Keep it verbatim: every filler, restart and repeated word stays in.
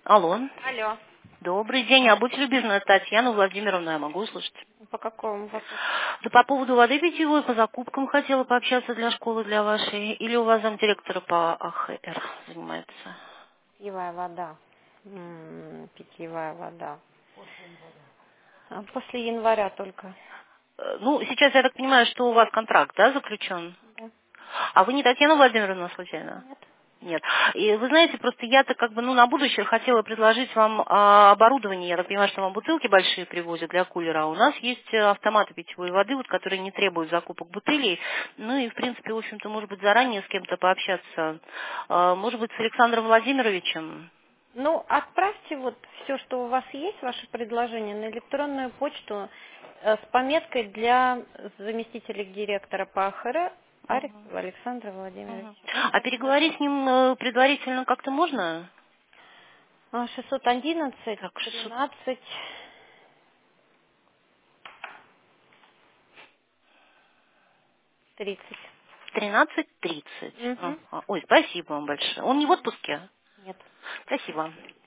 Алло. Алло. Добрый день. А будьте любезны, Татьяна Владимировна, я могу услышать? По какому вопросу? Да по поводу воды питьевой, по закупкам хотела пообщаться для школы, для вашей. Или у вас замдиректора по АХР занимается? Питьевая вода. М, Питьевая вода. А После января только. Э, Ну, сейчас я так понимаю, что у вас контракт, да, заключен? Да. А вы не Татьяна Владимировна, случайно? Нет. Нет. И вы знаете, просто я-то как бы, ну, на будущее хотела предложить вам а, оборудование. Я так понимаю, что вам бутылки большие привозят для кулера. А у нас есть э, автоматы питьевой воды, вот, которые не требуют закупок бутылей. Ну и, в принципе, в общем-то, может быть, заранее с кем-то пообщаться. А, может быть, с Александром Владимировичем. Ну, отправьте вот все, что у вас есть, ваше предложение, на электронную почту э, с пометкой для заместителя директора по АХР Мгм. Арикова Александра Владимировича. Мгм. Он А посмотрит. переговорить с ним э, предварительно как-то можно? А, шестьсот одиннадцать Так, шестьсот тринадцать тридцать. тринадцать тридцать. Угу. Ага. Ой, спасибо вам большое. Он не в отпуске? Нет. Спасибо.